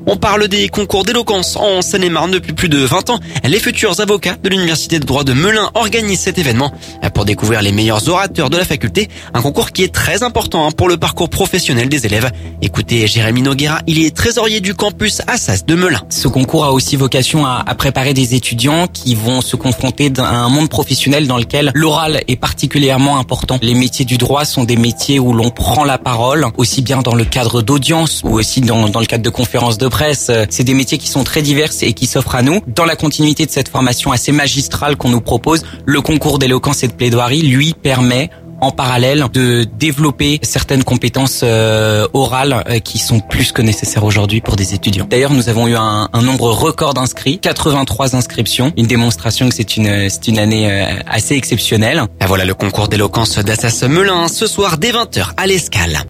On parle des concours d'éloquence en Seine-et-Marne depuis plus de 20 ans. Les futurs avocats de l'Université de droit de Melun organisent cet événement pour découvrir les meilleurs orateurs de la faculté. Un concours qui est très important pour le parcours professionnel des élèves. Écoutez Jérémy Noguera, il est trésorier du campus Assas de Melun. Ce concours a aussi vocation à préparer des étudiants qui vont se confronter à un monde professionnel dans lequel l'oral est particulièrement important. Les métiers du droit sont des métiers où l'on prend la parole, aussi bien dans le cadre d'audience ou aussi dans le cadre de conférences de presse. C'est des métiers qui sont très divers et qui s'offrent à nous. Dans la continuité de cette formation assez magistrale qu'on nous propose, le concours d'éloquence et de plaidoirie, lui, permet en parallèle de développer certaines compétences orales qui sont plus que nécessaires aujourd'hui pour des étudiants. D'ailleurs, nous avons eu un nombre record d'inscrits, 83 inscriptions, une démonstration que c'est une année assez exceptionnelle. Et voilà le concours d'éloquence d'Assas Melun ce soir dès 20h à l'Escale.